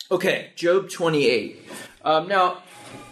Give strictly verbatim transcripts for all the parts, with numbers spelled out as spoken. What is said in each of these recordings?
Okay, Job twenty-eight. Um, now,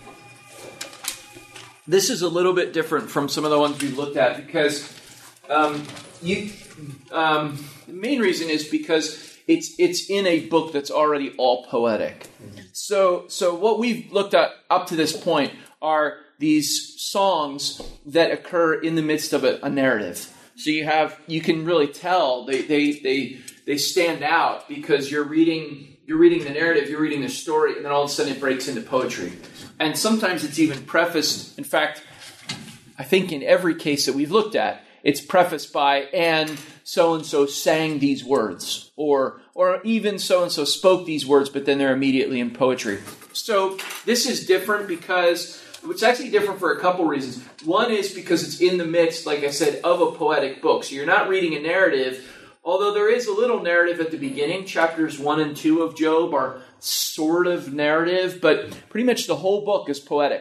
this is a little bit different from some of the ones we've looked at because um, you. Um, the main reason is because it's it's in a book that's already all poetic. So so what we've looked at up to this point are these songs that occur in the midst of a, a narrative. So you have you can really tell they they they they stand out because you're reading you're reading the narrative, you're reading the story, and then all of a sudden it breaks into poetry. And sometimes it's even prefaced. In fact, I think in every case that we've looked at, it's prefaced by, and so-and-so sang these words, or or even so-and-so spoke these words, but then they're immediately in poetry. So this is different because, it's actually different for a couple reasons. One is because it's in the midst, like I said, of a poetic book. So you're not reading a narrative, although there is a little narrative at the beginning. Chapters one and two of Job are sort of narrative, but pretty much the whole book is poetic.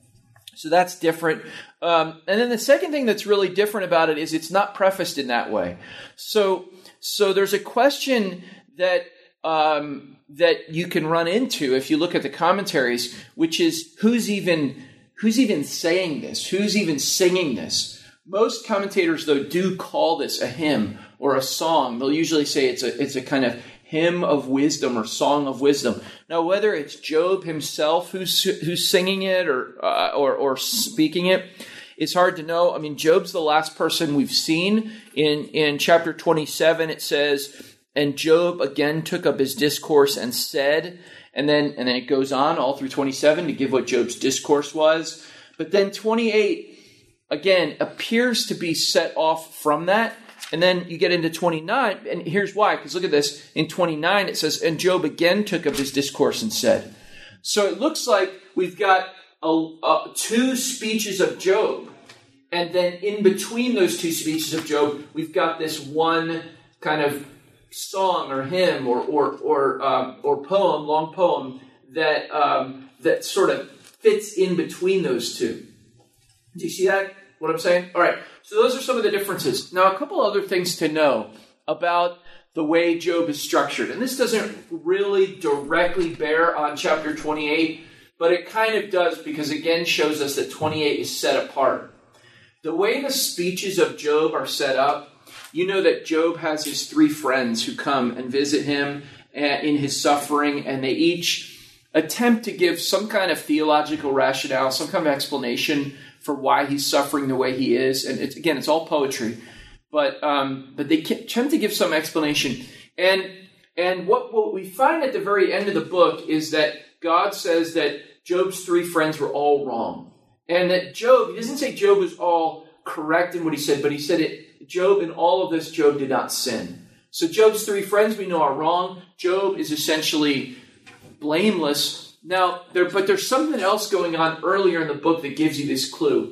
So that's different. Um, and then the second thing that's really different about it is it's not prefaced in that way. So, so there's a question that um, that you can run into if you look at the commentaries, which is who's even who's even saying this? Who's even singing this? Most commentators, though, do call this a hymn or a song. They'll usually say it's a it's a kind of hymn of wisdom or song of wisdom. Now, whether it's Job himself who's who's singing it or uh, or, or speaking it, it's hard to know. I mean, Job's the last person we've seen. In in chapter twenty-seven, it says, "And Job again took up his discourse and said," and then and then it goes on all through twenty-seven to give what Job's discourse was. But then twenty-eight again appears to be set off from that. And then you get into twenty-nine, and here's why, because look at this. In twenty-nine, it says, "And Job again took up his discourse and said." So it looks like we've got a, a, two speeches of Job, and then in between those two speeches of Job, we've got this one kind of song or hymn or or or, um, or poem, long poem, that um, that sort of fits in between those two. Do you see that, what I'm saying? All right. So those are some of the differences. Now, a couple other things to know about the way Job is structured. And this doesn't really directly bear on chapter twenty-eight, but it kind of does because, again, shows us that twenty-eight is set apart. The way the speeches of Job are set up, you know that Job has his three friends who come and visit him in his suffering, and they each attempt to give some kind of theological rationale, some kind of explanation for why he's suffering the way he is. And it's, again, it's all poetry, but um, but they tend to give some explanation. And and what, what we find at the very end of the book is that God says that Job's three friends were all wrong. And that Job, he doesn't say Job was all correct in what he said, but he said it, Job, in all of this, Job did not sin. So Job's three friends we know are wrong. Job is essentially blameless. Now, there, but there's something else going on earlier in the book that gives you this clue.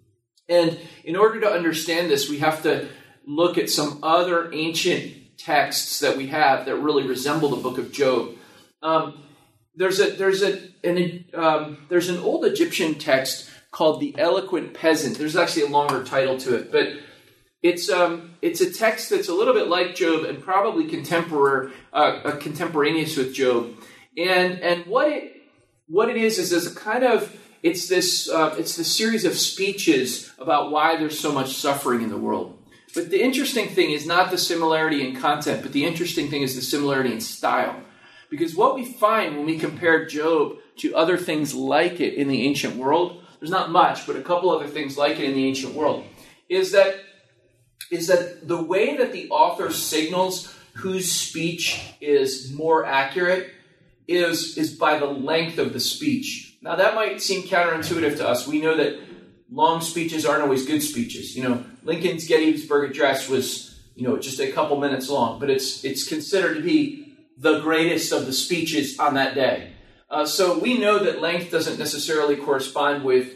And in order to understand this, we have to look at some other ancient texts that we have that really resemble the book of Job. Um, there's a there's a an um, there's an old Egyptian text called the Eloquent Peasant. There's actually a longer title to it, but it's um it's a text that's a little bit like Job and probably contemporary uh, uh, contemporaneous with Job. And and what it What it is is there's a kind of it's this uh, it's this series of speeches about why there's so much suffering in the world. But the interesting thing is not the similarity in content, but the interesting thing is the similarity in style. Because what we find when we compare Job to other things like it in the ancient world, there's not much, but a couple other things like it in the ancient world, is that is that the way that the author signals whose speech is more accurate is is by the length of the speech. Now, that might seem counterintuitive to us. We know that long speeches aren't always good speeches. You know, Lincoln's Gettysburg Address was, you know, just a couple minutes long, but it's it's considered to be the greatest of the speeches on that day. Uh, so we know that length doesn't necessarily correspond with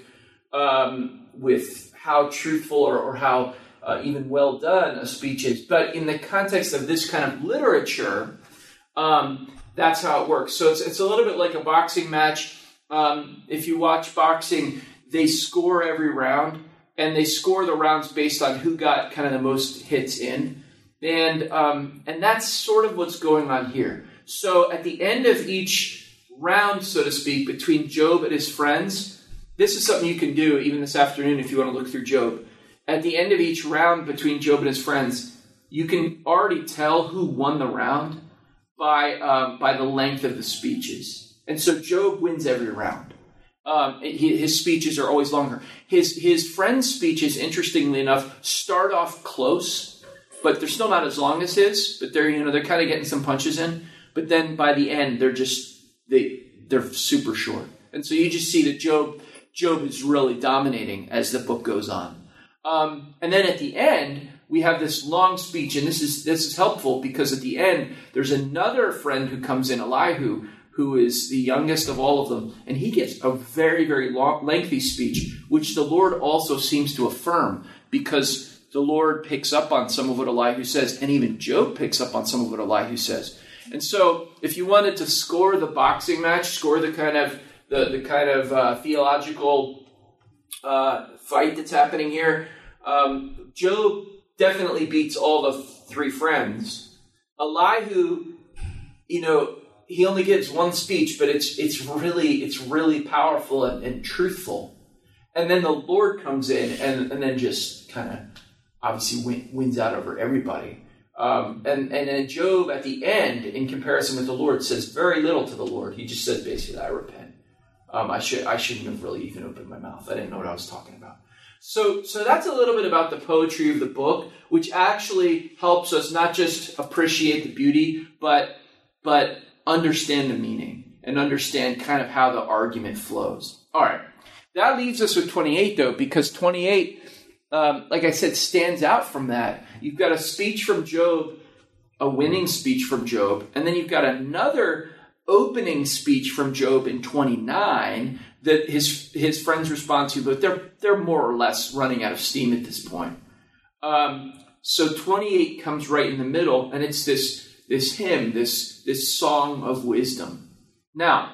um, with how truthful or, or how uh, even well done a speech is. But in the context of this kind of literature, um, that's how it works. So it's it's a little bit like a boxing match. Um, if you watch boxing, they score every round, and they score the rounds based on who got kind of the most hits in. And um, and that's sort of what's going on here. So at the end of each round, so to speak, between Job and his friends, this is something you can do even this afternoon if you want to look through Job. At the end of each round between Job and his friends, you can already tell who won the round by um, by the length of the speeches. And so Job wins every round. Um, he, his speeches are always longer. His his friends' speeches, interestingly enough, start off close, but they're still not as long as his. But they're you know they're kind of getting some punches in. But then by the end, they're just they they're super short. And so you just see that Job Job is really dominating as the book goes on. Um, and then at the end, we have this long speech, and this is this is helpful because at the end, there's another friend who comes in, Elihu, who is the youngest of all of them, and he gives a very, very long, lengthy speech, which the Lord also seems to affirm because the Lord picks up on some of what Elihu says, and even Job picks up on some of what Elihu says. And so, if you wanted to score the boxing match, score the kind of the, the kind of uh, theological uh, fight that's happening here, um, Job definitely beats all the three friends. Elihu, you know, he only gives one speech, but it's it's really it's really powerful and, and truthful. And then the Lord comes in and, and then just kind of obviously win, wins out over everybody. Um, and, and then Job at the end, in comparison with the Lord, says very little to the Lord. He just says basically, I repent. Um, I should I shouldn't have really even opened my mouth. I didn't know what I was talking about. So, so that's a little bit about the poetry of the book, which actually helps us not just appreciate the beauty, but but understand the meaning and understand kind of how the argument flows. All right. That leaves us with twenty-eight, though, because twenty-eight, um, like I said, stands out from that. You've got a speech from Job, a winning speech from Job, and then you've got another opening speech from Job in twenty-nine that his his friends respond to, but they're they're more or less running out of steam at this point. Um, so twenty-eight comes right in the middle, and it's this this hymn, this this song of wisdom. Now,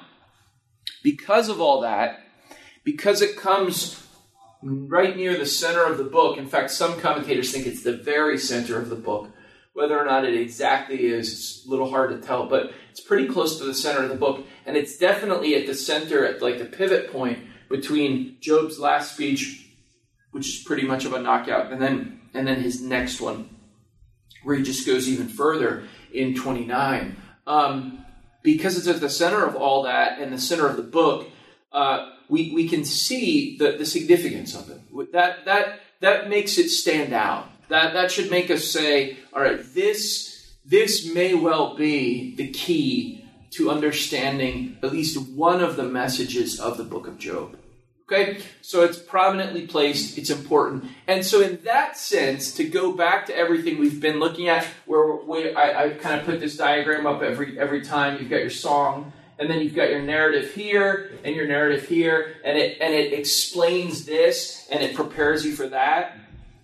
because of all that, because it comes right near the center of the book, in fact, some commentators think it's the very center of the book. Whether or not it exactly is, it's a little hard to tell, but it's pretty close to the center of the book. And it's definitely at the center, at like the pivot point between Job's last speech, which is pretty much of a knockout, and then and then his next one, where he just goes even further in twenty-nine. Um, because it's at the center of all that and the center of the book, uh, we, we can see the, the significance of it. That, that, that makes it stand out. That that should make us say, all right, this this may well be the key to understanding at least one of the messages of the book of Job. Okay? So it's prominently placed, it's important. And so in that sense, to go back to everything we've been looking at, where we, I, I kind of put this diagram up every every time. You've got your song, and then you've got your narrative here, and your narrative here, and it and it explains this, and it prepares you for that.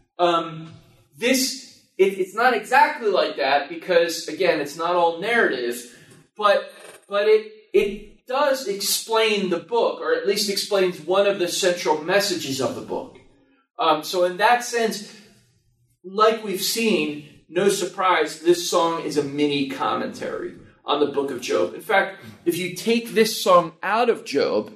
Um... This, it, it's not exactly like that because, again, it's not all narrative, but but it it does explain the book, or at least explains one of the central messages of the book. Um, so in that sense, like we've seen, no surprise, this song is a mini commentary on the book of Job. In fact, if you take this song out of Job,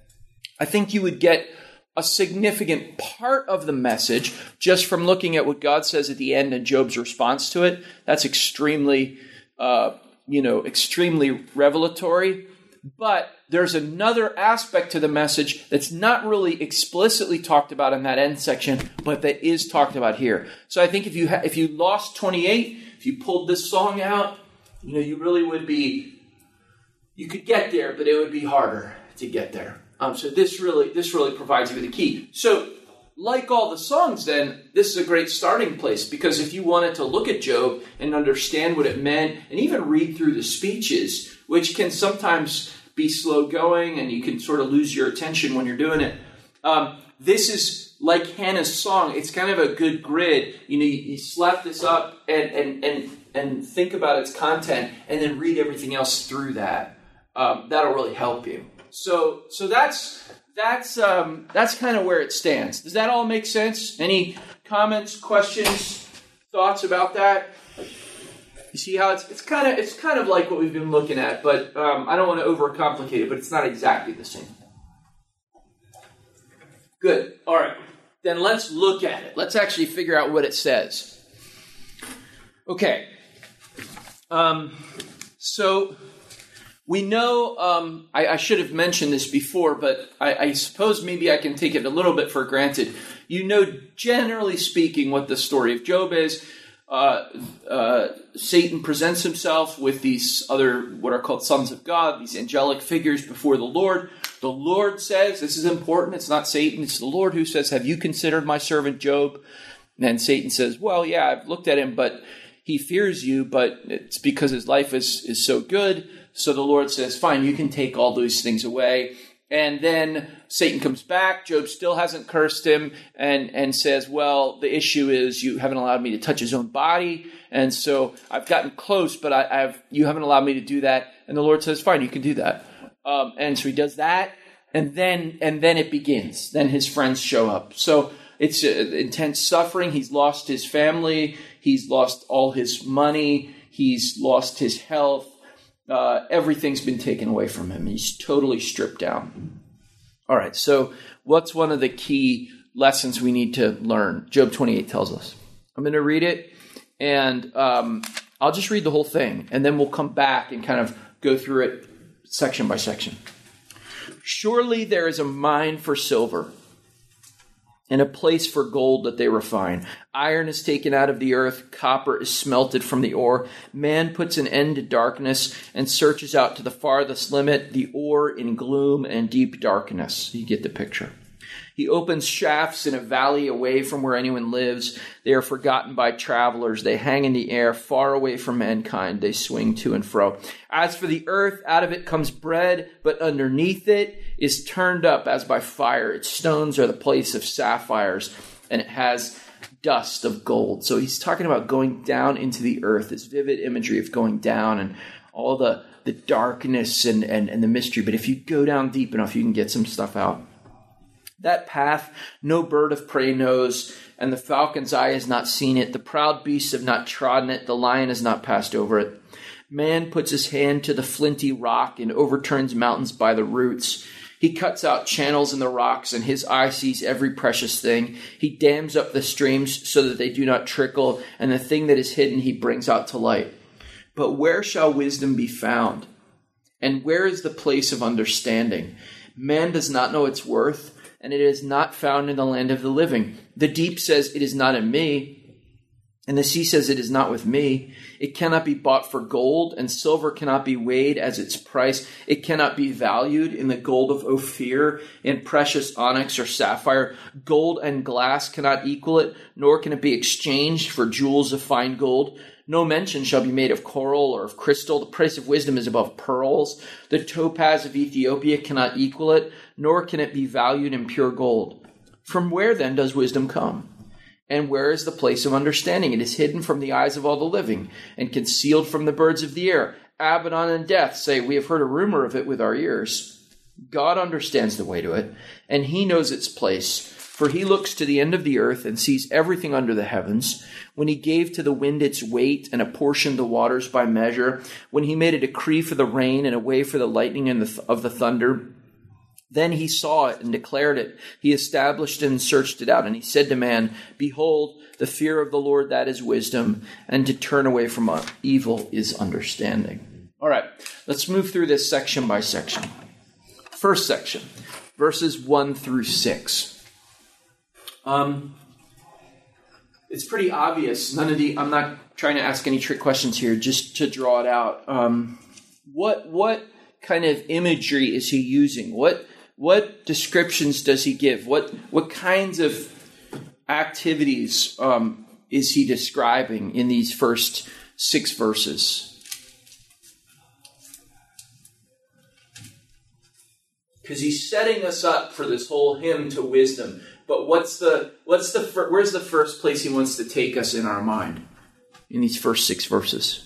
I think you would get a significant part of the message just from looking at what God says at the end and Job's response to it. That's extremely, uh, you know, extremely revelatory. But there's another aspect to the message that's not really explicitly talked about in that end section, but that is talked about here. So I think if you ha- if you lost twenty-eight, if you pulled this song out, you know, you really would be, you could get there, but it would be harder to get there. Um, so this really this really provides you with a key. So like all the songs then, this is a great starting place because if you wanted to look at Job and understand what it meant and even read through the speeches, which can sometimes be slow going and you can sort of lose your attention when you're doing it, um, this is like Hannah's song. It's kind of a good grid. You know, you, you slap this up and, and, and, and think about its content and then read everything else through that. Um, that'll really help you. So, so that's that's um, that's kind of where it stands. Does that all make sense? Any comments, questions, thoughts about that? You see how it's it's kind of it's kind of like what we've been looking at, but um, I don't want to overcomplicate it, but it's not exactly the same. Good. All right. Then let's look at it. Let's actually figure out what it says. Okay. Um, so we know, um, I, I should have mentioned this before, but I, I suppose maybe I can take it a little bit for granted. You know, generally speaking, what the story of Job is. Uh, uh, Satan presents himself with these other, what are called sons of God, these angelic figures before the Lord. The Lord says, this is important, it's not Satan, it's the Lord who says, have you considered my servant Job? And Satan says, well, yeah, I've looked at him, but he fears you, but it's because his life is, is so good. So the Lord says, fine, you can take all those things away. And then Satan comes back. Job still hasn't cursed him and, and says, well, the issue is you haven't allowed me to touch his own body. And so I've gotten close, but I, I've you haven't allowed me to do that. And the Lord says, fine, you can do that. Um, and so he does that. And then and then it begins. Then his friends show up. So it's uh, intense suffering. He's lost his family. He's lost all his money. He's lost his health. Uh, everything's been taken away from him. He's totally stripped down. All right, so what's one of the key lessons we need to learn? Job twenty-eight tells us. I'm going to read it, and um, I'll just read the whole thing, and then we'll come back and kind of go through it section by section. Surely there is a mine for silver, and a place for gold that they refine. Iron is taken out of the earth, copper is smelted from the ore. Man puts an end to darkness and searches out to the farthest limit, the ore in gloom and deep darkness. You get the picture. He opens shafts in a valley away from where anyone lives. They are forgotten by travelers. They hang in the air, far away from mankind. They swing to and fro. As for the earth, out of it comes bread, but underneath it is turned up as by fire. Its stones are the place of sapphires, and it has dust of gold. So he's talking about going down into the earth, this vivid imagery of going down and all the, the darkness and, and, and the mystery. But if you go down deep enough, you can get some stuff out. That path no bird of prey knows, and the falcon's eye has not seen it. The proud beasts have not trodden it. The lion has not passed over it. Man puts his hand to the flinty rock and overturns mountains by the roots. He cuts out channels in the rocks, and his eye sees every precious thing. He dams up the streams so that they do not trickle, and the thing that is hidden he brings out to light. But where shall wisdom be found? And where is the place of understanding? Man does not know its worth, and it is not found in the land of the living. The deep says, it is not in me, and the sea says, it is not with me. It cannot be bought for gold, and silver cannot be weighed as its price. It cannot be valued in the gold of Ophir, in precious onyx or sapphire. Gold and glass cannot equal it, nor can it be exchanged for jewels of fine gold. No mention shall be made of coral or of crystal. The price of wisdom is above pearls. The topaz of Ethiopia cannot equal it, nor can it be valued in pure gold. From where then does wisdom come? And where is the place of understanding? It is hidden from the eyes of all the living, and concealed from the birds of the air. Abaddon and Death say, we have heard a rumor of it with our ears. God understands the way to it, and he knows its place. For he looks to the end of the earth and sees everything under the heavens. When he gave to the wind its weight and apportioned the waters by measure, when he made a decree for the rain and a way for the lightning and the th- of the thunder, then he saw it and declared it. He established it and searched it out. And he said to man, behold, the fear of the Lord, that is wisdom, and to turn away from evil is understanding. All right, let's move through this section by section. First section, verses one through six. Um, it's pretty obvious. None of the, I'm not trying to ask any trick questions here, just to draw it out. Um, what, what kind of imagery is he using? What, what descriptions does he give? What, what kinds of activities, um, is he describing in these first six verses? Because he's setting us up for this whole hymn to wisdom. But what's the what's the where's the first place he wants to take us in our mind in these first six verses?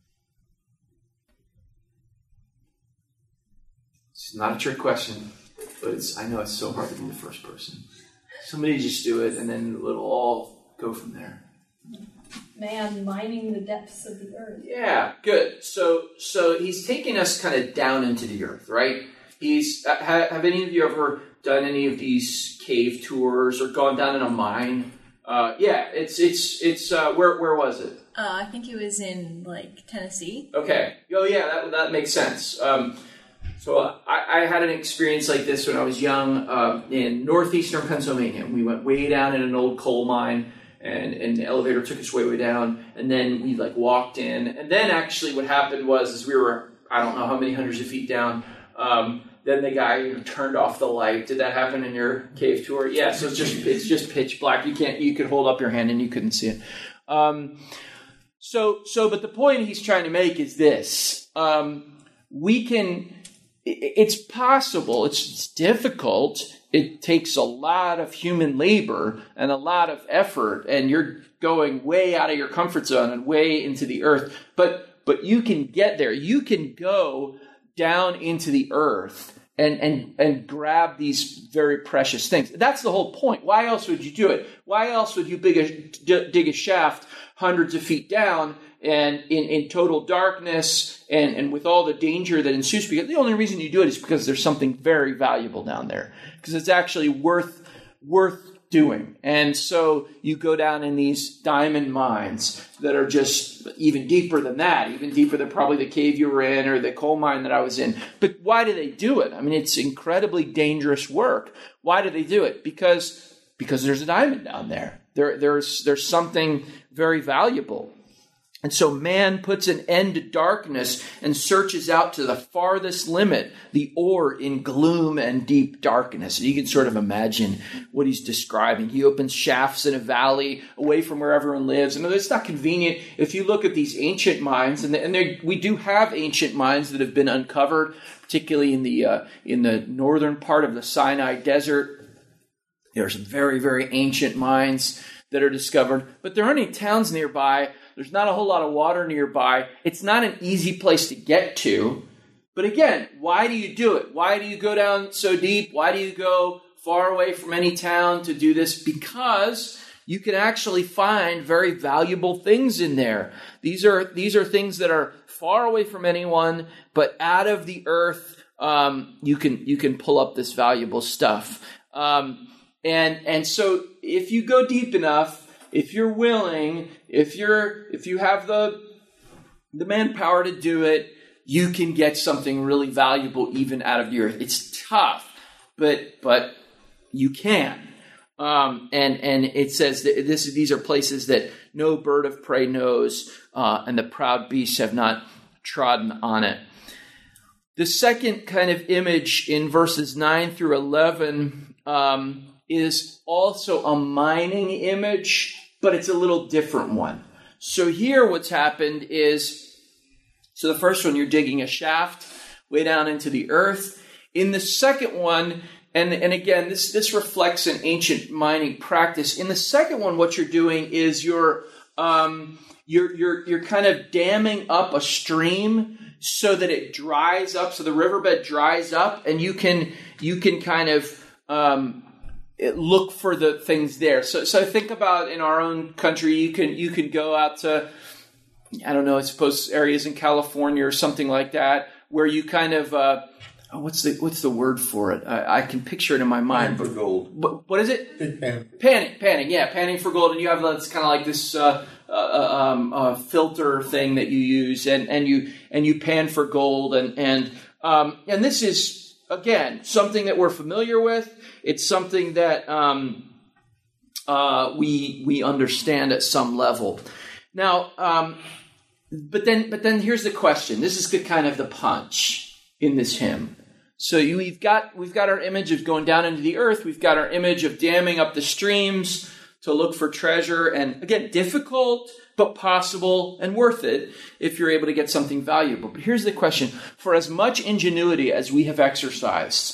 It's not a trick question. but it's I know it's so hard to be the first person. Somebody just do it, and then it'll all go from there. Man mining the depths of the earth. Yeah, good. So, so he's taking us kind of down into the earth, right? He's uh, have, have any of you ever done any of these cave tours or gone down in a mine? Uh, yeah, it's it's it's uh, where where was it? Uh, I think it was in like Tennessee. Okay. Oh yeah, that that makes sense. Um, so uh, I, I had an experience like this when I was young uh, in northeastern Pennsylvania. We went way down in an old coal mine. And, and the elevator took us way, way down. And then we like walked in. And then actually what happened was, as we were, I don't know how many hundreds of feet down, um, then the guy you know, turned off the light. Did that happen in your cave tour? Yeah, so it's just it's just pitch black. You can't you could hold up your hand and you couldn't see it. Um, so so but the point he's trying to make is this. Um, we can it, it's possible, it's, it's difficult. It takes a lot of human labor and a lot of effort, and you're going way out of your comfort zone and way into the earth. But but you can get there. You can go down into the earth and and and grab these very precious things. That's the whole point. Why else would you do it? Why else would you dig a, dig a shaft hundreds of feet down and in, in total darkness and, and with all the danger that ensues? Because the only reason you do it is because there's something very valuable down there. Because it's actually worth worth doing. And so you go down in these diamond mines that are just even deeper than that, even deeper than probably the cave you were in or the coal mine that I was in. But why do they do it? I mean, it's incredibly dangerous work. Why do they do it? Because because there's a diamond down there. There there's there's something very valuable. And so man puts an end to darkness and searches out to the farthest limit, the ore in gloom and deep darkness. And you can sort of imagine what he's describing. He opens shafts in a valley away from where everyone lives. And it's not convenient. If you look at these ancient mines, and, and we do have ancient mines that have been uncovered, particularly in the uh, in the northern part of the Sinai Desert. There are some very, very ancient mines that are discovered, but there aren't any towns nearby. There's not a whole lot of water nearby. It's not an easy place to get to. But again, why do you do it? Why do you go down so deep? Why do you go far away from any town to do this? Because you can actually find very valuable things in there. These are these are things that are far away from anyone, but out of the earth, um, you can you can pull up this valuable stuff. Um, and and so if you go deep enough, if you're willing, if you're if you have the the manpower to do it, you can get something really valuable even out of the earth. It's tough, but but you can. Um, and and it says that this these are places that no bird of prey knows, uh, and the proud beasts have not trodden on it. The second kind of image in verses nine through eleven um, is also a mining image, but it's a little different one. So here what's happened is, so the first one, you're digging a shaft way down into the earth. In the second one, and, and again, this, this reflects an ancient mining practice. In the second one, what you're doing is you're, um, you're, you're, you're kind of damming up a stream so that it dries up, so the riverbed dries up, and you can, you can kind of, um, look for the things there. So, so think about in our own country, you can you can go out to, I don't know, I suppose areas in California or something like that, where you kind of, uh, oh, what's the what's the word for it? I, I can picture it in my mind. Panning for gold. But what is it? Panning. Panning, panning, yeah, panning for gold. And you have it's kind of like this uh, uh, um, uh, filter thing that you use, and, and you and you pan for gold, and and um, and this is again something that we're familiar with. It's something that um, uh, we we understand at some level. Now, um, but then but then here's the question. This is the kind of the punch in this hymn. So you, we've got we've got our image of going down into the earth. We've got our image of damming up the streams to look for treasure. And again, difficult but possible and worth it if you're able to get something valuable. But here's the question: for as much ingenuity as we have exercised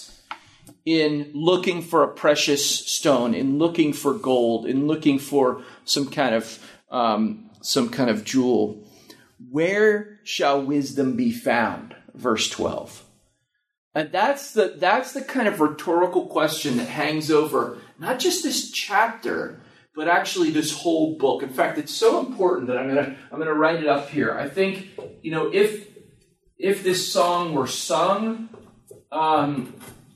in looking for a precious stone, in looking for gold, in looking for some kind of um, some kind of jewel, where shall wisdom be found? Verse twelve. And that's the that's the kind of rhetorical question that hangs over not just this chapter, but actually this whole book. In fact, it's so important that I'm gonna I'm gonna write it up here. I think, you know, if if this song were sung, um,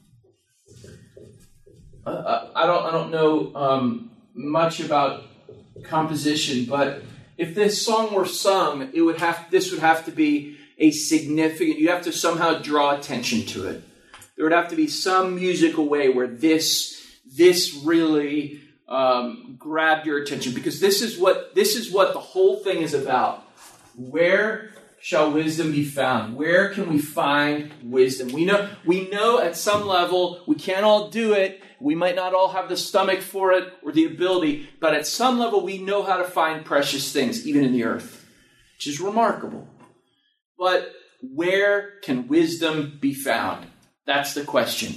uh, I don't I don't know um, much about composition, but if this song were sung, it would have this would have to be a significant, you'd have to somehow draw attention to it. There would have to be some musical way where this, this really um, grabbed your attention, because this is what this is what the whole thing is about. Where shall wisdom be found? Where can we find wisdom? We know we know at some level we can't all do it. We might not all have the stomach for it or the ability, but at some level we know how to find precious things, even in the earth, which is remarkable. But where can wisdom be found? That's the question.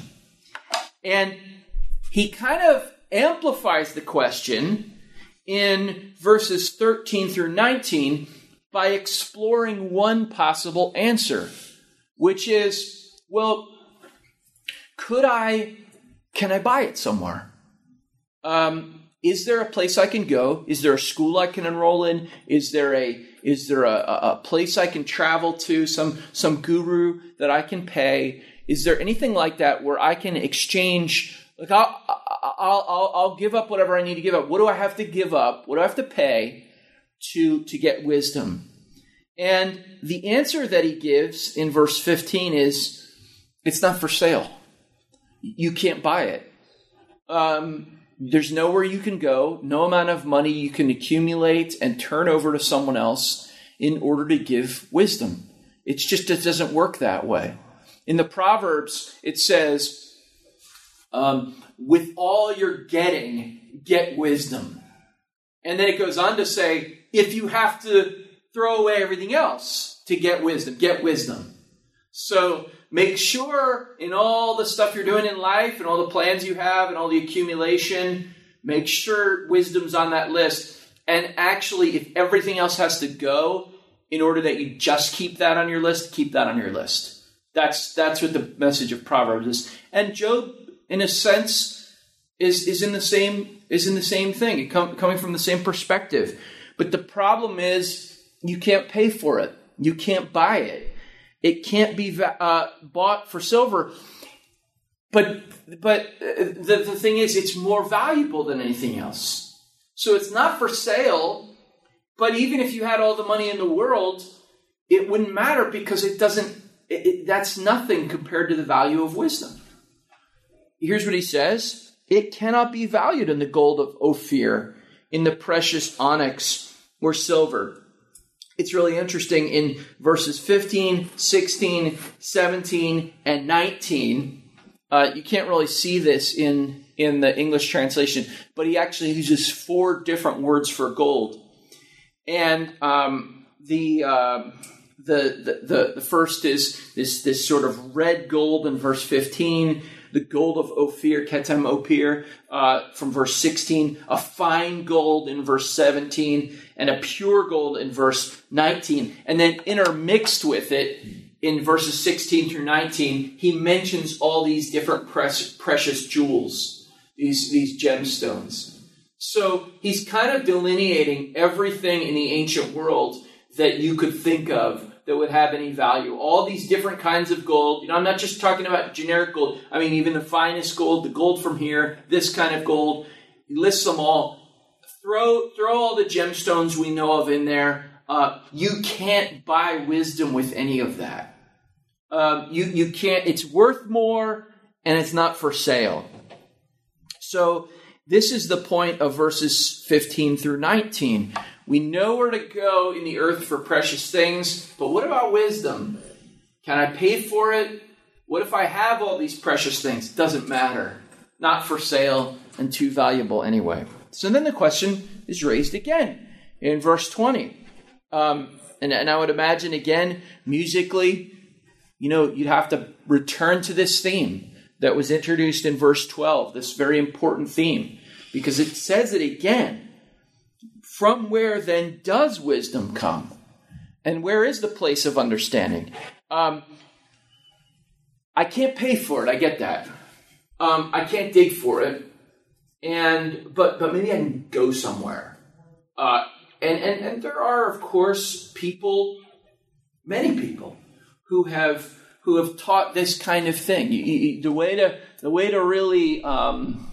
And he kind of amplifies the question in verses thirteen through nineteen by exploring one possible answer, which is, well, could I, can I buy it somewhere? Um, is there a place I can go? Is there a school I can enroll in? Is there a Is there a, a place I can travel to, some some guru that I can pay? Is there anything like that where I can exchange, like I'll, I'll, I'll, I'll give up whatever I need to give up. What do I have to give up? What do I have to pay to, to get wisdom? And the answer that he gives in verse fifteen is, it's not for sale. You can't buy it. Um, there's nowhere you can go, no amount of money you can accumulate and turn over to someone else in order to give wisdom. It's just, it doesn't work that way. In the Proverbs, it says, um, with all you're getting, get wisdom. And then it goes on to say, if you have to throw away everything else to get wisdom, get wisdom. So make sure in all the stuff you're doing in life and all the plans you have and all the accumulation, make sure wisdom's on that list. And actually, if everything else has to go in order that you just keep that on your list, keep that on your list. That's that's what the message of Proverbs is. And Job, in a sense, is is in the same is in the same thing, it com- coming from the same perspective. But the problem is you can't pay for it. You can't buy it. It can't be uh, bought for silver. But but the, the thing is, it's more valuable than anything else. So it's not for sale. But even if you had all the money in the world, it wouldn't matter because it doesn't. It, it, that's nothing compared to the value of wisdom. Here's what he says: it cannot be valued in the gold of Ophir, in the precious onyx or silver. It's really interesting in verses fifteen, sixteen, seventeen, and nineteen. Uh, you can't really see this in, in the English translation, but he actually uses four different words for gold. And um, the, uh, the, the the the first is this this sort of red gold in verse fifteen. The gold of Ophir, Ketem Ophir, uh, from verse sixteen, a fine gold in verse seventeen, and a pure gold in verse nineteen. And then intermixed with it, in verses sixteen through nineteen, he mentions all these different precious, precious jewels, these, these gemstones. So he's kind of delineating everything in the ancient world that you could think of that would have any value. All these different kinds of gold. You know, I'm not just talking about generic gold. I mean, even the finest gold, the gold from here, this kind of gold. He lists them all. Throw, throw all the gemstones we know of in there. Uh, you can't buy wisdom with any of that. Um, you, you can't. It's worth more, and it's not for sale. So this is the point of verses fifteen through nineteen. We know where to go in the earth for precious things, but what about wisdom? Can I pay for it? What if I have all these precious things? It doesn't matter. Not for sale and too valuable anyway. So then the question is raised again in verse twenty. Um, and, and I would imagine again, musically, you know, you'd have to return to this theme that was introduced in verse twelve, this very important theme, because it says it again. From where then does wisdom come? And where is the place of understanding? Um, I can't pay for it. I get that. Um, I can't dig for it. And but but maybe I can go somewhere. Uh, and, and, and there are, of course, people, many people, who have who have taught this kind of thing. You, you, the way to the way to really um,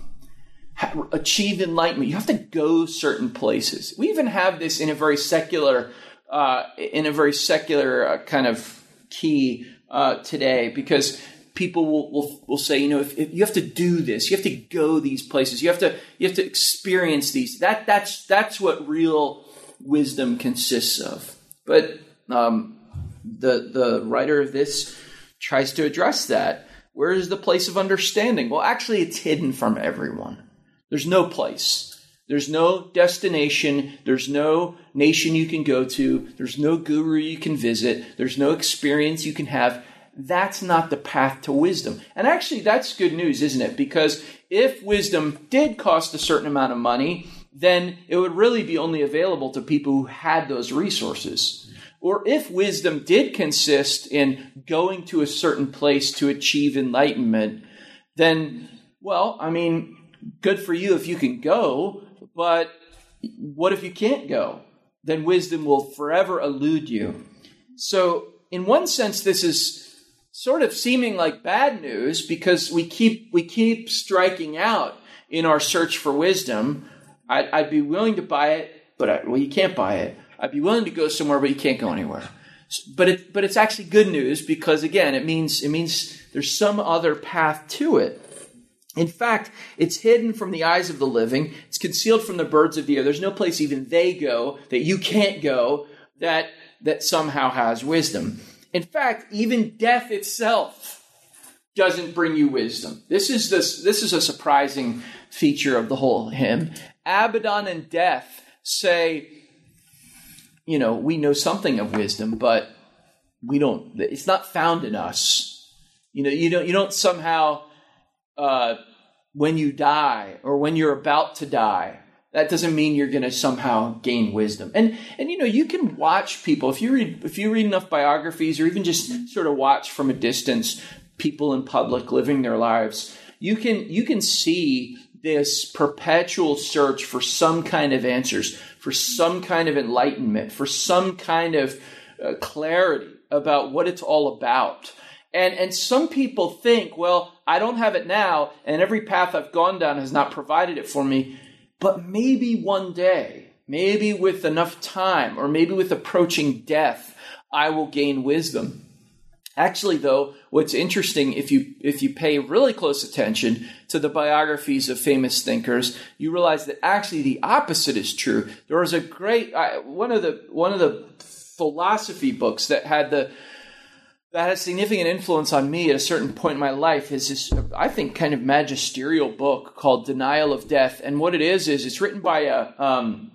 ha- achieve enlightenment, you have to go certain places. We even have this in a very secular, uh, in a very secular uh, kind of key uh, today, because people will, will will say, you know, if, if you have to do this, you have to go these places, you have to you have to experience these. That that's that's what real wisdom consists of. But um, the the writer of this tries to address that. Where is the place of understanding? Well, actually, it's hidden from everyone. There's no place. There's no destination. There's no nation you can go to. There's no guru you can visit. There's no experience you can have. That's not the path to wisdom. And actually, that's good news, isn't it? Because if wisdom did cost a certain amount of money, then it would really be only available to people who had those resources. Or if wisdom did consist in going to a certain place to achieve enlightenment, then, well, I mean, good for you if you can go, but what if you can't go? Then wisdom will forever elude you. So, in one sense, this is sort of seeming like bad news because we keep we keep striking out in our search for wisdom. I'd, I'd be willing to buy it, but I, well, you can't buy it. I'd be willing to go somewhere, but you can't go anywhere. But it, but it's actually good news because, again, it means it means there's some other path to it. In fact, it's hidden from the eyes of the living. It's concealed from the birds of the air. There's no place even they go that you can't go that that somehow has wisdom. In fact, even death itself doesn't bring you wisdom. This is this this is a surprising feature of the whole hymn. Abaddon and death say, you know, we know something of wisdom, but we don't. It's not found in us. You know, you don't. You don't somehow, uh, when you die or when you're about to die, that doesn't mean you're going to somehow gain wisdom. And and you know, you can watch people if you read if you read enough biographies, or even just sort of watch from a distance people in public living their lives. You can you can see this perpetual search for some kind of answers, for some kind of enlightenment, for some kind of uh, clarity about what it's all about. And and some people think, well, I don't have it now, and every path I've gone down has not provided it for me. But maybe one day, maybe with enough time, or maybe with approaching death, I will gain wisdom. Actually, though, what's interesting, if you if you pay really close attention to the biographies of famous thinkers, you realize that actually the opposite is true. There was a great I, one of the one of the philosophy books that had the that had a significant influence on me at a certain point in my life is this, I think, kind of magisterial book called Denial of Death. And what it is is it's written by a um,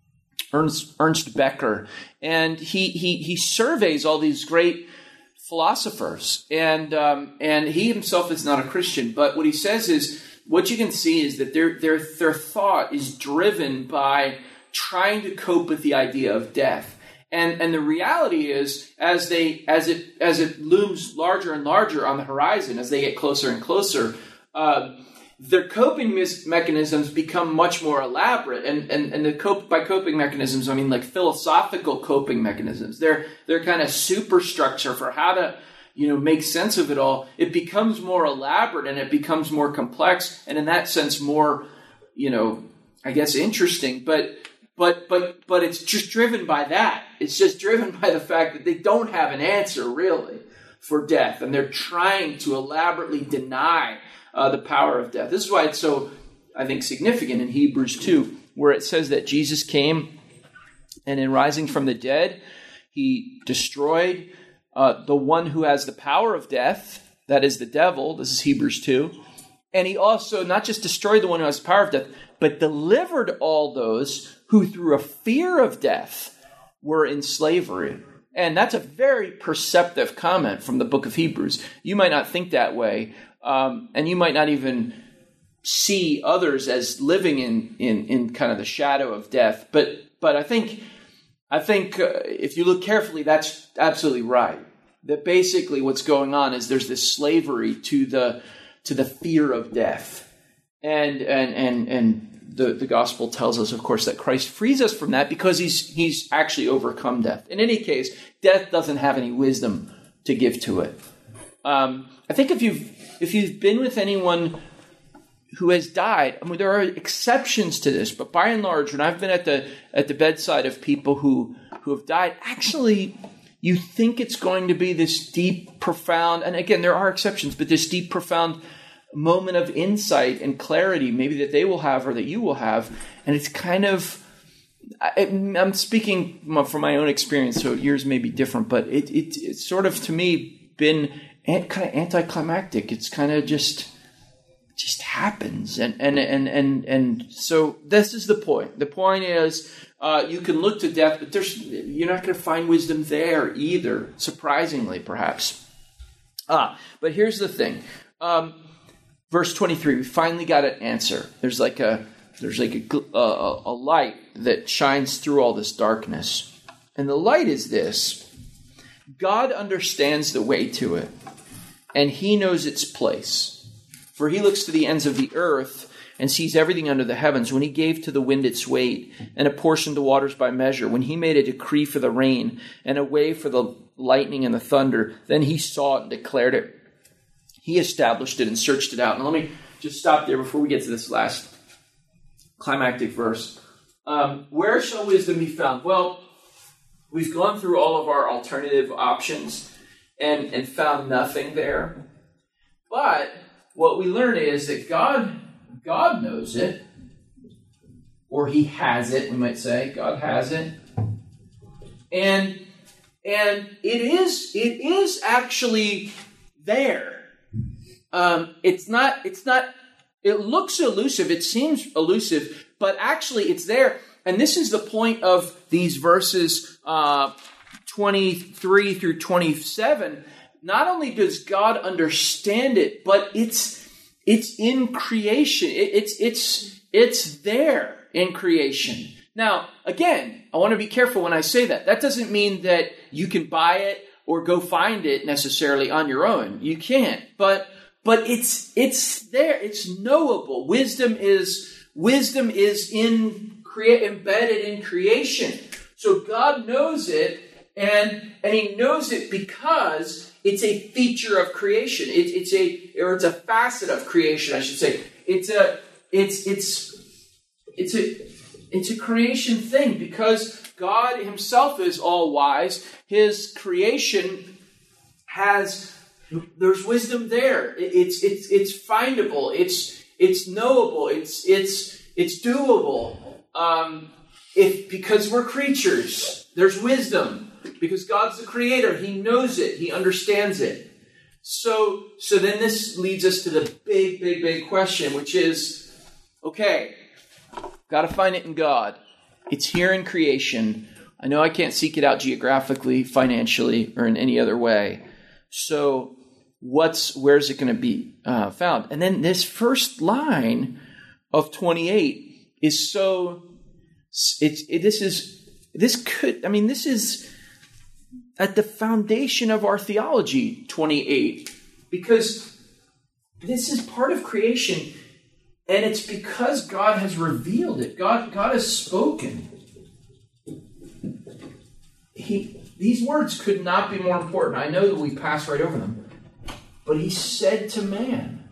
Ernst Ernst Becker, and he he he surveys all these great philosophers, and um, and he himself is not a Christian, but what he says is what you can see is that their their their thought is driven by trying to cope with the idea of death, and and the reality is as they as it as it looms larger and larger on the horizon, as they get closer and closer, uh, their coping mis- mechanisms become much more elaborate, and and and the cope by coping mechanisms I mean like philosophical coping mechanisms. They're they're kind of superstructure for how to you know make sense of it all. It becomes more elaborate and it becomes more complex, and in that sense more you know I guess interesting. But but but but it's just driven by that. It's just driven by the fact that they don't have an answer really for death, and they're trying to elaborately deny Uh, the power of death. This is why it's so, I think, significant in Hebrews two, where it says that Jesus came and in rising from the dead, he destroyed uh, the one who has the power of death, that is the devil. This is Hebrews two. And he also not just destroyed the one who has the power of death, but delivered all those who through a fear of death were in slavery. And that's a very perceptive comment from the book of Hebrews. You might not think that way. Um, and you might not even see others as living in, in, in kind of the shadow of death. But but I think I think uh, if you look carefully, that's absolutely right. that basically what's going on is there's this slavery to the to the fear of death. And and and and the, the gospel tells us, of course, that Christ frees us from that because he's he's actually overcome death. In any case, death doesn't have any wisdom to give to it. Um, I think if you've if you've been with anyone who has died, I mean, there are exceptions to this, but by and large, when I've been at the at the bedside of people who who have died, actually, you think it's going to be this deep, profound, and again, there are exceptions, but this deep, profound moment of insight and clarity, maybe that they will have or that you will have, and it's kind of, I, I'm speaking from my own experience, so yours may be different, but it, it it's sort of, to me, been kind of anticlimactic. It's kind of just just happens, and and and and and so this is the point. The point is, uh, you can look to death, but there's you're not going to find wisdom there either. Surprisingly, perhaps. Ah, but here's the thing. Um, verse twenty-three. We finally got an answer. There's like a there's like a, a a light that shines through all this darkness, and the light is this: God understands the way to it, and He knows its place. For He looks to the ends of the earth and sees everything under the heavens. When He gave to the wind its weight and apportioned the waters by measure, when He made a decree for the rain and a way for the lightning and the thunder, then He saw it and declared it. He established it and searched it out. And let me just stop there before we get to this last climactic verse. Um, where shall wisdom be found? Well, we've gone through all of our alternative options and, and found nothing there. But what we learn is that God, God knows it, or He has it, we might say. God has it. And, and it is, it is actually there. Um, it's not, it's not, it looks elusive, it seems elusive, but actually it's there. And this is the point of these verses uh, twenty-three through twenty-seven. Not only does God understand it, but it's it's in creation. It, it's it's it's there in creation. Now, again, I want to be careful when I say that. That doesn't mean that you can buy it or go find it necessarily on your own. You can't. But but it's it's there. It's knowable. Wisdom is wisdom is in crea- embedded in creation. So God knows it, and and He knows it because it's a feature of creation. It, it's a, or it's a facet of creation, I should say. It's a, it's, it's, it's a, it's a creation thing because God Himself is all wise. His creation has, there's wisdom there. It's, it's, it's findable. It's, it's knowable. It's, it's, it's doable. Um, if because we're creatures, there's wisdom. Because God's the creator. He knows it. He understands it. So, so then this leads us to the big, big, big question, which is, okay, got to find it in God. It's here in creation. I know I can't seek it out geographically, financially, or in any other way. So what's, where's it going to be uh, found? And then this first line of twenty-eight is so, it's, it, this is, this could, I mean, this is at the foundation of our theology, twenty-eight, because this is part of creation, and it's because God has revealed it. God, God has spoken. He, these words could not be more important. I know that we pass right over them, but He said to man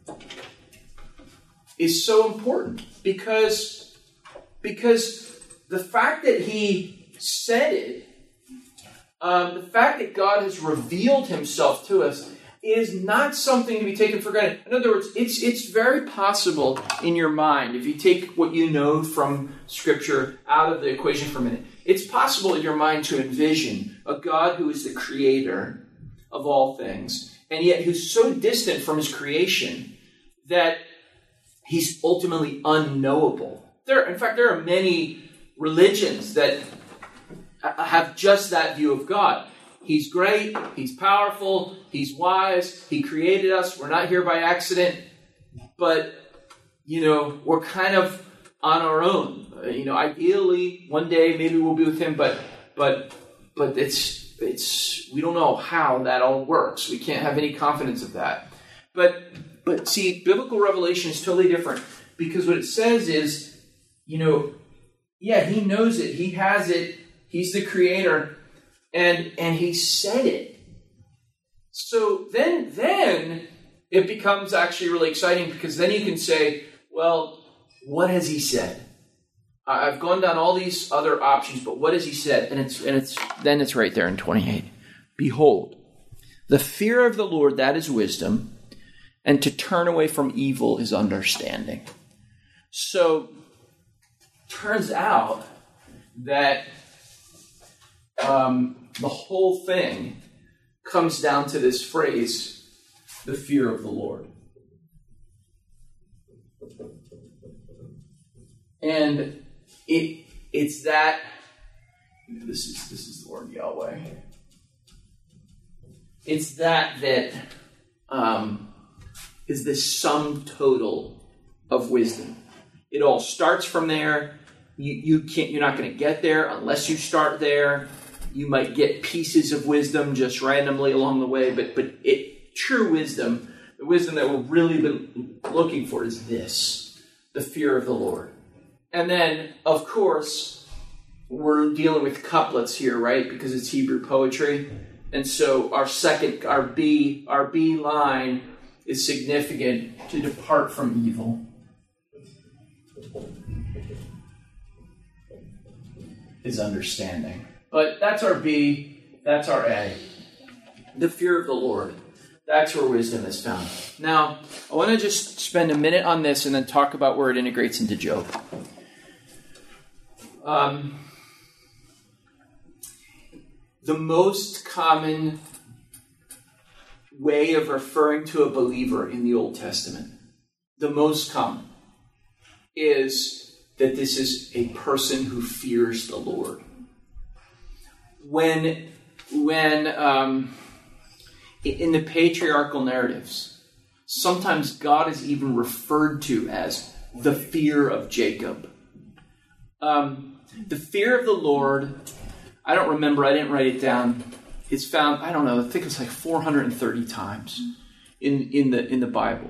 is so important because, because the fact that He said it, Um, the fact that God has revealed Himself to us is not something to be taken for granted. In other words, it's it's very possible in your mind, if you take what you know from Scripture out of the equation for a minute, it's possible in your mind to envision a God who is the creator of all things, and yet who's so distant from His creation that He's ultimately unknowable. There, in fact, there are many religions that have just that view of God. He's great, He's powerful, He's wise, He created us, we're not here by accident, but, you know, we're kind of on our own. Uh, you know, ideally, one day maybe we'll be with Him, but but but it's it's we don't know how that all works. We can't have any confidence of that. But but see, biblical revelation is totally different, because what it says is, you know, yeah, he knows it, he has it, he's the creator, and and he said it. So then then it becomes actually really exciting, because then you can say, well, what has he said? I've gone down all these other options, but what has he said? And it's and it's then it's right there in twenty-eight. Behold, the fear of the Lord, that is wisdom, and to turn away from evil is understanding. So, turns out that um, the whole thing comes down to this phrase, the fear of the Lord. And it it's that, this is this is the word Yahweh. It's that that um, is the sum total of wisdom. It all starts from there. You you can't you're not going to get there unless you start there. You might get pieces of wisdom just randomly along the way, but but it true wisdom, the wisdom that we've really been looking for, is this: the fear of the Lord. And then, of course, we're dealing with couplets here, right? Because it's Hebrew poetry. And so our second, our B, our B line is significant: to depart from evil. Is understanding. But that's our B, that's our A. The fear of the Lord. That's where wisdom is found. Now, I want to just spend a minute on this and then talk about where it integrates into Job. Um, the most common way of referring to a believer in the Old Testament, the most common, is that this is a person who fears the Lord. When, when um, in the patriarchal narratives, sometimes God is even referred to as the fear of Jacob. Um, the fear of the Lord, I don't remember, I didn't write it down. It's found, I don't know, I think it's like four hundred thirty times in, in the in the Bible.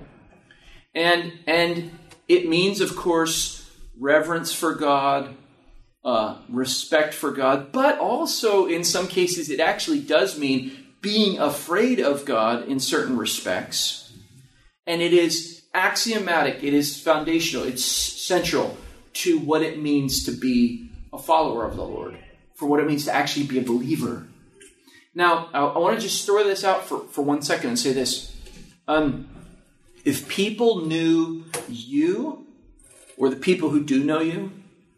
And and it means, of course, reverence for God, uh, respect for God, but also in some cases it actually does mean being afraid of God in certain respects. And it is axiomatic, it is foundational, it's central to what it means to be a follower of the Lord, for what it means to actually be a believer. Now, I, I want to just throw this out for, for one second and say this. Um, if people knew you, or the people who do know you,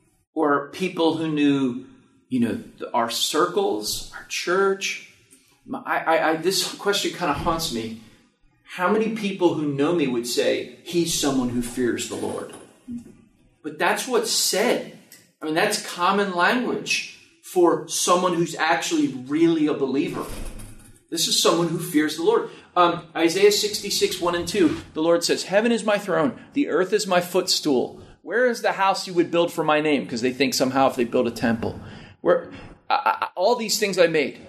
or people who knew, you know, our circles, our church, I, I, I, this question kind of haunts me. How many people who know me would say, he's someone who fears the Lord? But that's what's said. I mean, that's common language for someone who's actually really a believer. This is someone who fears the Lord. Um, Isaiah sixty-six, one and two, the Lord says, heaven is my throne, the earth is my footstool. Where is the house you would build for my name? Because they think somehow if they build a temple. Where I, I, all these things I made.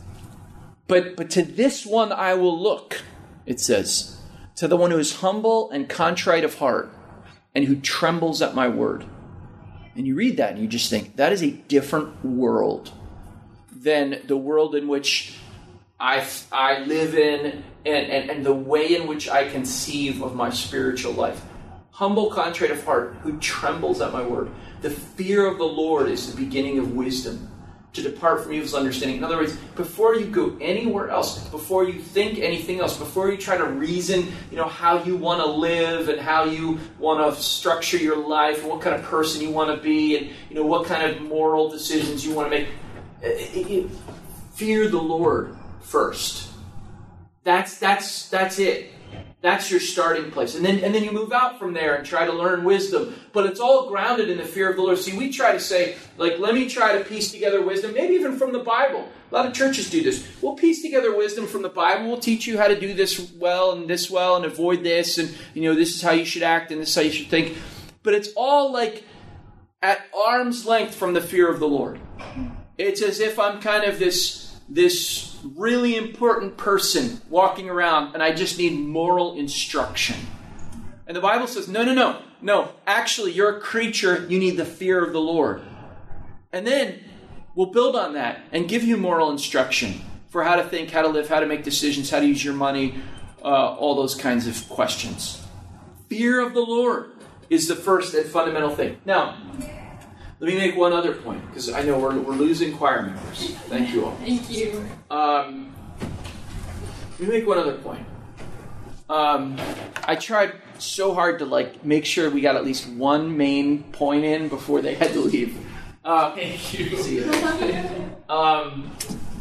But, but to this one I will look, it says, to the one who is humble and contrite of heart, and who trembles at my word. And you read that and you just think, that is a different world than the world in which I, I live in and, and, and the way in which I conceive of my spiritual life. Humble, contrite of heart, who trembles at my word. The fear of the Lord is the beginning of wisdom, to depart from evil's understanding. In other words, before you go anywhere else, before you think anything else, before you try to reason, you know, how you want to live and how you want to structure your life, and what kind of person you want to be, and you know what kind of moral decisions you want to make, it, it, fear the Lord first. That's that's that's it. That's your starting place. And then and then you move out from there and try to learn wisdom. But it's all grounded in the fear of the Lord. See, we try to say, like, let me try to piece together wisdom, maybe even from the Bible. A lot of churches do this. We'll piece together wisdom from the Bible. We'll teach you how to do this well and this well and avoid this. And, you know, this is how you should act and this is how you should think. But it's all like at arm's length from the fear of the Lord. It's as if I'm kind of this this really important person walking around, and I just need moral instruction. And the Bible says, no, no, no, no. Actually, you're a creature. You need the fear of the Lord. And then we'll build on that and give you moral instruction for how to think, how to live, how to make decisions, how to use your money, uh, all those kinds of questions. Fear of the Lord is the first and fundamental thing. Now, let me make one other point, because I know we're, we're losing choir members. Thank you all. Thank you. Um, let me make one other point. Um, I tried so hard to like make sure we got at least one main point in before they had to leave. Uh, Thank you. See you. Um,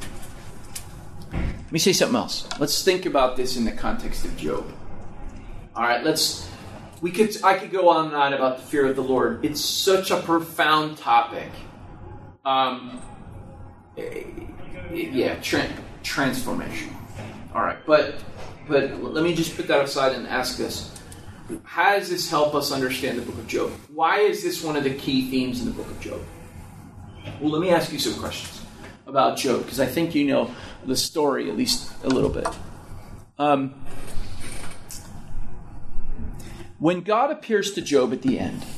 let me say something else. Let's think about this in the context of Job. All right, let's. We could. I could go on and on about the fear of the Lord. It's such a profound topic. Um, yeah, tra- transformation. All right, but but let me just put that aside and ask this: how does this help us understand the book of Job? Why is this one of the key themes in the book of Job? Well, let me ask you some questions about Job, because I think you know the story at least a little bit. Um, when God appears to Job at the end,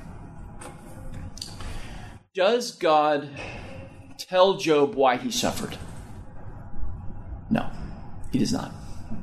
does God tell Job why he suffered? No, he does not.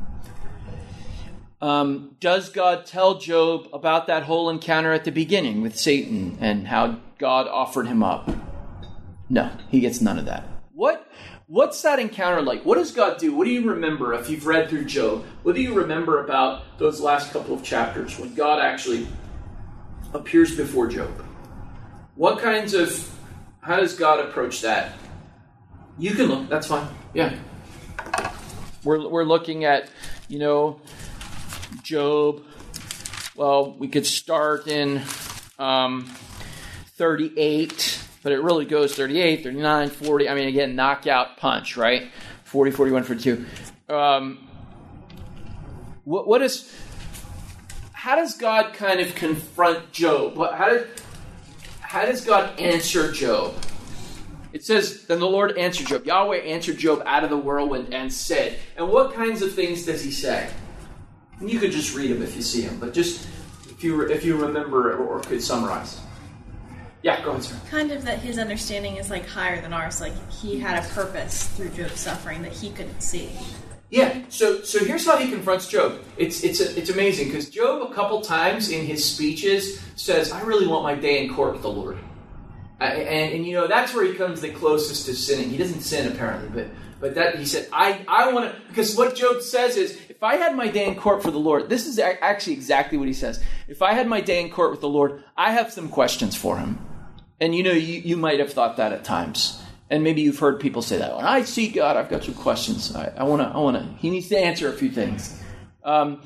Um, does God tell Job about that whole encounter at the beginning with Satan and how God offered him up? No, he gets none of that. What? What's that encounter like? What does God do? What do you remember if you've read through Job? What do you remember about those last couple of chapters when God actually appears before Job? What kinds of, how does God approach that? You can look, that's fine. Yeah. We're we're looking at, you know, Job. Well, we could start in um, thirty-eight. But it really goes thirty-eight, thirty-nine, forty. I mean, again, knockout punch, right? forty, forty-one, forty-two. Um, what, what is, how does God kind of confront Job? What, how, did, how does God answer Job? It says, then the Lord answered Job. Yahweh answered Job out of the whirlwind and said. And what kinds of things does he say? And you could just read them if you see them, but just if you if you remember or, or could summarize. Yeah, go ahead, sir. Kind of that his understanding is like higher than ours. Like he had a purpose through Job's suffering that he couldn't see. Yeah. So so here's how he confronts Job. It's it's a, it's amazing because Job a couple times in his speeches says, "I really want my day in court with the Lord," uh, and and you know that's where he comes the closest to sinning. He doesn't sin apparently, but but that he said, "I I want to," because what Job says is, if I had my day in court for the Lord, this is actually exactly what he says. If I had my day in court with the Lord, I have some questions for him. And you know, you, you might have thought that at times. And maybe you've heard people say that. When I see God, I've got some questions. I, I want to, I want to, he needs to answer a few things. Um,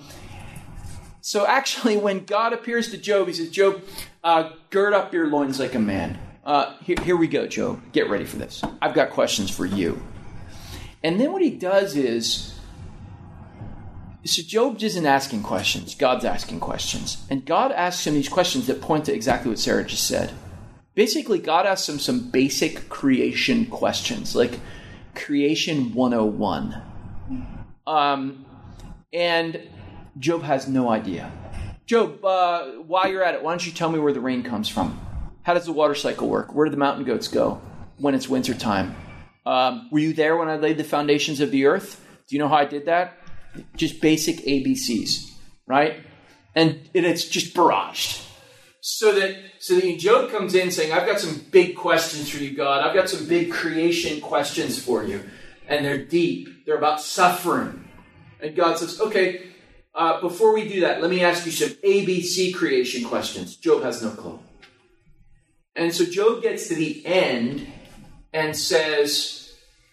so actually, when God appears to Job, he says, Job, uh, gird up your loins like a man. Uh, here, here we go, Job. Get ready for this. I've got questions for you. And then what he does is, so Job isn't asking questions. God's asking questions. And God asks him these questions that point to exactly what Sarah just said. Basically, God asks him some basic creation questions, like creation one oh one. Um, and Job has no idea. Job, uh, while you're at it, why don't you tell me where the rain comes from? How does the water cycle work? Where do the mountain goats go when it's winter time? Um, were you there when I laid the foundations of the earth? Do you know how I did that? Just basic A B Cs, right? And, and it's just barraged. So that so that Job comes in saying, I've got some big questions for you, God. I've got some big creation questions for you. And they're deep. They're about suffering. And God says, okay, uh, before we do that, let me ask you some A B C creation questions. Job has no clue. And so Job gets to the end and says,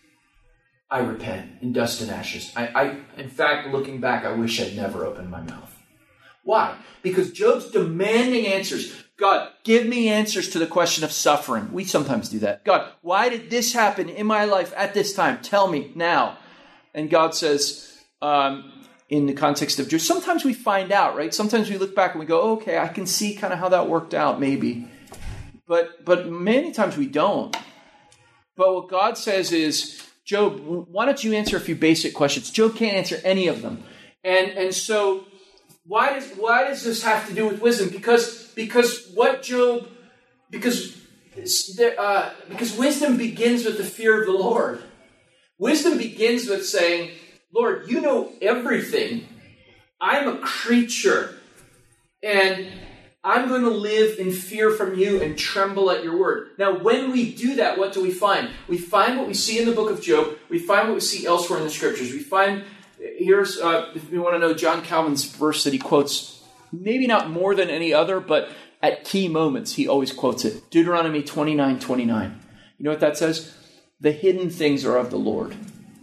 I repent in dust and ashes. I, I, in fact, looking back, I wish I'd never opened my mouth. Why? Because Job's demanding answers. God, give me answers to the question of suffering. We sometimes do that. God, why did this happen in my life at this time? Tell me now. And God says, um, in the context of Job, sometimes we find out, right? Sometimes we look back and we go, oh, okay, I can see kind of how that worked out, maybe. But but many times we don't. But what God says is, Job, why don't you answer a few basic questions? Job can't answer any of them. And and so why does why does this have to do with wisdom? Because because what Job because uh, because wisdom begins with the fear of the Lord. Wisdom begins with saying, Lord, you know everything. I'm a creature, and I'm going to live in fear from you and tremble at your word. Now, when we do that, what do we find? We find what we see in the book of Job. We find what we see elsewhere in the scriptures. We find, here's, uh, if you want to know John Calvin's verse that he quotes, maybe not more than any other, but at key moments, he always quotes it. Deuteronomy twenty-nine twenty-nine. You know what that says? The hidden things are of the Lord.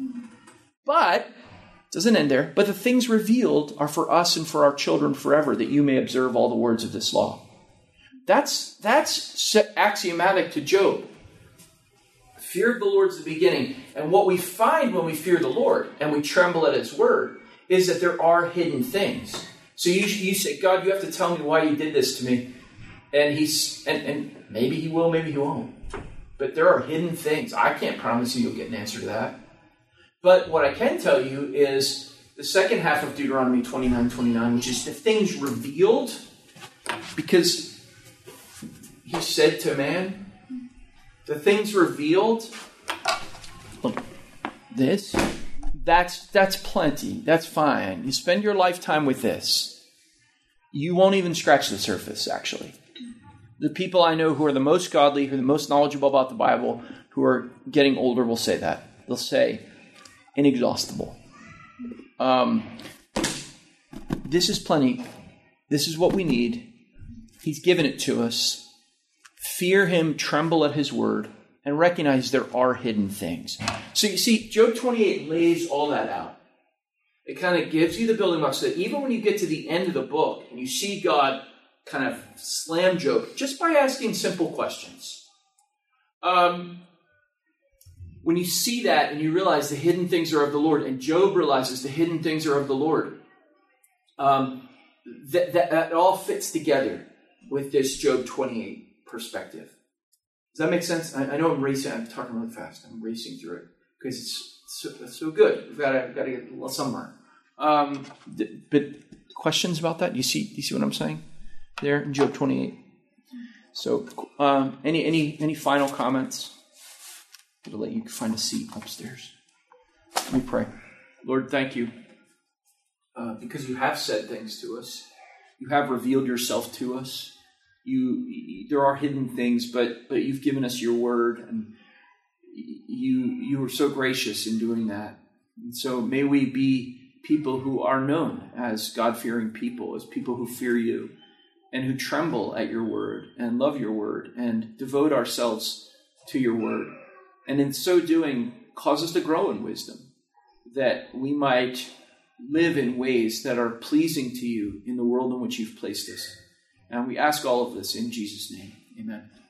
But, it doesn't end there, but the things revealed are for us and for our children forever, that you may observe all the words of this law. That's, that's axiomatic to Job. Fear of the Lord is the beginning. And what we find when we fear the Lord and we tremble at his word is that there are hidden things. So you, you say, God, you have to tell me why you did this to me. And he's and, and maybe he will, maybe he won't. But there are hidden things. I can't promise you you'll get an answer to that. But what I can tell you is the second half of Deuteronomy twenty-nine twenty-nine, which is the things revealed, because he said to man, the things revealed, look, this, that's that's plenty. That's fine. You spend your lifetime with this. You won't even scratch the surface, actually. The people I know who are the most godly, who are the most knowledgeable about the Bible, who are getting older will say that. They'll say, inexhaustible. Um, this is plenty. This is what we need. He's given it to us. Fear him, tremble at his word, and recognize there are hidden things. So you see, Job twenty-eight lays all that out. It kind of gives you the building blocks so that even when you get to the end of the book and you see God kind of slam Job just by asking simple questions. Um, when you see that and you realize the hidden things are of the Lord, and Job realizes the hidden things are of the Lord, um, that, that, that all fits together with this Job twenty-eight perspective. Does that make sense? I, I know I'm racing. I'm talking really fast. I'm racing through it because it's so, it's so good. We've got to, got to get a little somewhere. Um, but questions about that? Do you see? Do you see what I'm saying there in Job twenty-eight? So, um, any any any final comments? I'm going to let you find a seat upstairs. Let me pray. Lord, thank you uh, because you have said things to us. You have revealed yourself to us. You, there are hidden things, but but you've given us your word, and you you were so gracious in doing that. And so may we be people who are known as God-fearing people, as people who fear you and who tremble at your word and love your word and devote ourselves to your word. And in so doing, cause us to grow in wisdom, that we might live in ways that are pleasing to you in the world in which you've placed us. And we ask all of this in Jesus' name. Amen.